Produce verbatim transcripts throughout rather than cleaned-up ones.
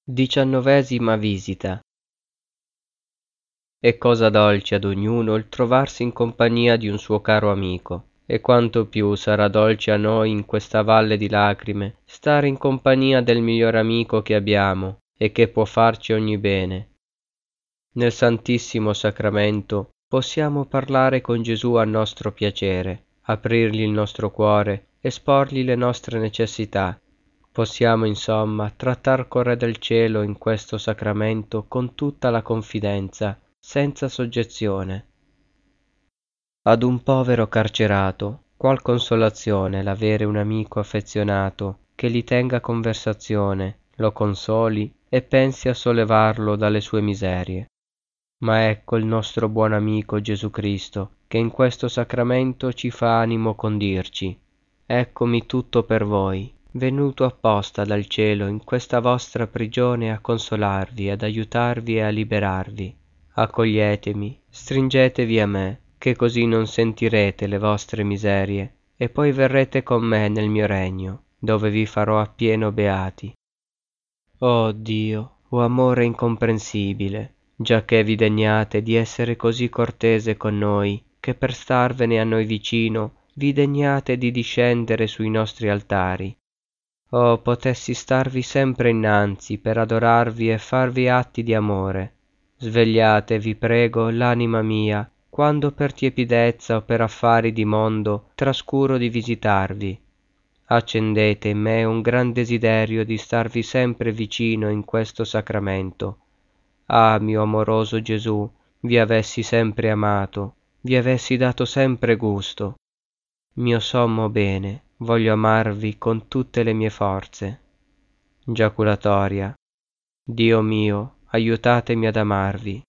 Diciannovesima visita. È cosa dolce ad ognuno il trovarsi in compagnia di un suo caro amico, e quanto più sarà dolce a noi in questa valle di lacrime stare in compagnia del miglior amico che abbiamo e che può farci ogni bene. Nel Santissimo Sacramento possiamo parlare con Gesù a nostro piacere, aprirgli il nostro cuore, esporgli le nostre necessità. Possiamo insomma trattar col Re del Cielo in questo sacramento con tutta la confidenza, senza soggezione. Ad un povero carcerato, qual consolazione l'avere un amico affezionato che gli tenga conversazione, lo consoli e pensi a sollevarlo dalle sue miserie. Ma ecco il nostro buon amico Gesù Cristo, che in questo sacramento ci fa animo condirci: eccomi tutto per voi, venuto apposta dal cielo in questa vostra prigione a consolarvi, ad aiutarvi e a liberarvi. Accoglietemi, stringetevi a me, che così non sentirete le vostre miserie, e poi verrete con me nel mio regno, dove vi farò appieno beati. Oh Dio, o amore incomprensibile, giacché vi degnate di essere così cortese con noi, che per starvene a noi vicino vi degnate di discendere sui nostri altari. Oh, potessi starvi sempre innanzi per adorarvi e farvi atti di amore. Svegliate, vi prego, l'anima mia, quando per tiepidezza o per affari di mondo trascuro di visitarvi. Accendete in me un gran desiderio di starvi sempre vicino in questo sacramento. Ah, mio amoroso Gesù, vi avessi sempre amato, vi avessi dato sempre gusto. Mio sommo bene, voglio amarvi con tutte le mie forze. Giaculatoria. Dio mio, aiutatemi ad amarvi.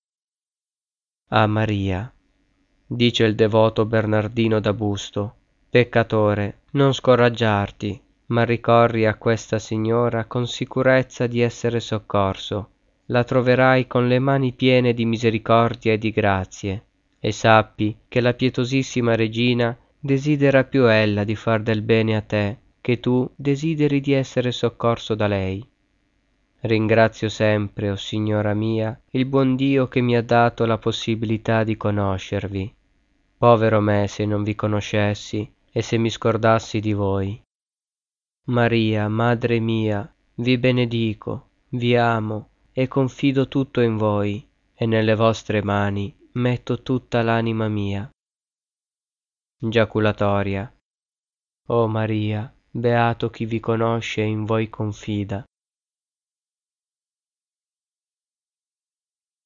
A Maria. Dice il devoto Bernardino da Busto: peccatore, non scoraggiarti, ma ricorri a questa signora con sicurezza di essere soccorso. La troverai con le mani piene di misericordia e di grazie, e sappi che la pietosissima regina desidera più ella di far del bene a te, che tu desideri di essere soccorso da lei. Ringrazio sempre, o Signora mia, il buon Dio che mi ha dato la possibilità di conoscervi. Povero me se non vi conoscessi e se mi scordassi di voi. Maria, Madre mia, vi benedico, vi amo e confido tutto in voi, e nelle vostre mani metto tutta l'anima mia. Giaculatoria. O Maria, beato chi vi conosce e in voi confida.